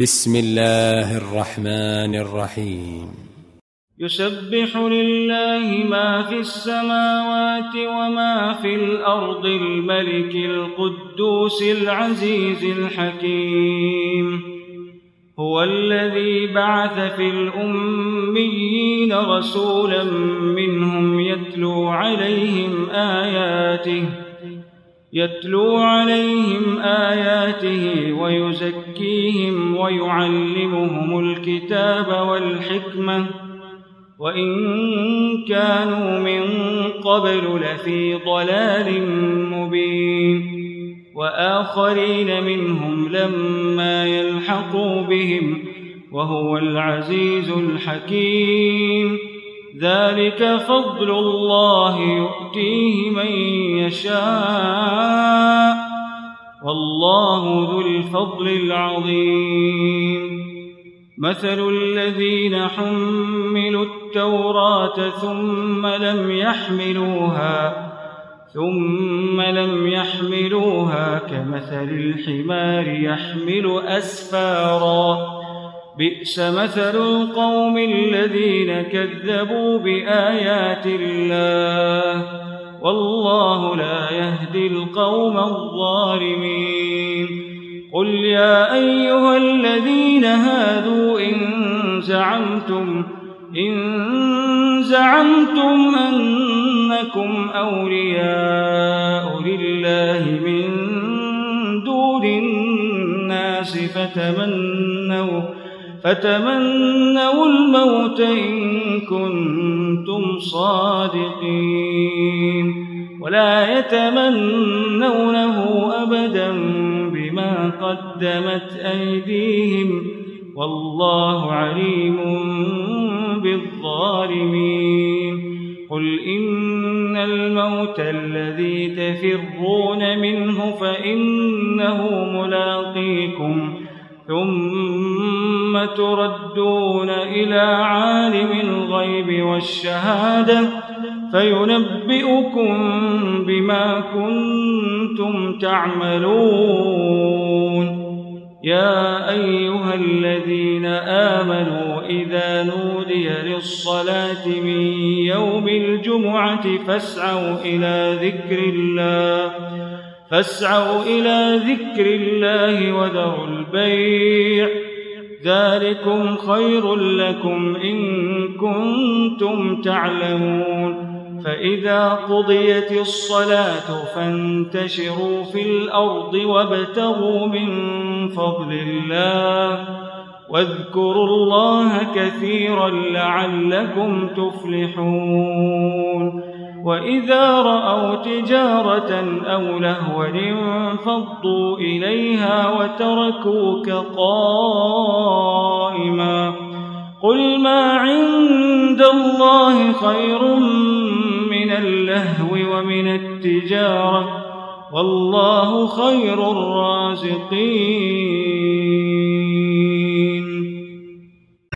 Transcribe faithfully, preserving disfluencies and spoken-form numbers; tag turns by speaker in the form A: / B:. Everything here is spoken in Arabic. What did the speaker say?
A: بسم الله الرحمن الرحيم
B: يسبح لله ما في السماوات وما في الأرض الملك القدوس العزيز الحكيم هو الذي بعث في الأميين رسولا منهم يتلو عليهم آياته يتلو عليهم آياته ويزكيهم ويعلمهم الكتاب والحكمة وإن كانوا من قبل لفي ضلال مبين وآخرين منهم لما يلحقوا بهم وهو العزيز الحكيم ذلك فضل الله يؤتيه من يشاء والله ذو الفضل العظيم مثل الذين حملوا التوراة ثم لم يحملوها ثم لم يحملوها كمثل الحمار يحمل أسفارا بئس مثل القوم الذين كذبوا بآيات الله والله لا يهدي القوم الظالمين قل يا أيها الذين هادوا إن زعمتم إن زعمتم أنكم أولياء لله من دون الناس فتمنوا فتمنوا الموت إن كنتم صادقين ولا يتمنونه أبدا بما قدمت أيديهم والله عليم بالظالمين قل إن الموت الذي تفرون منه فإنه ملاقيكم ثم تردون إلى عالم الغيب والشهادة فينبئكم بما كنتم تعملون يا أيها الذين آمنوا إذا نودي للصلاة من يوم الجمعة فاسعوا إلى ذكر الله فاسعوا إلى ذكر الله وذروا البيع ذلكم خير لكم إن كنتم تعلمون فإذا قضيت الصلاة فانتشروا في الأرض وابتغوا من فضل الله واذكروا الله كثيرا لعلكم تفلحون وإذا رأوا تجارة أو لهوا انفضوا إليها وتركوك قائما قل ما عند الله خير من اللهو ومن التجارة والله خير الرازقين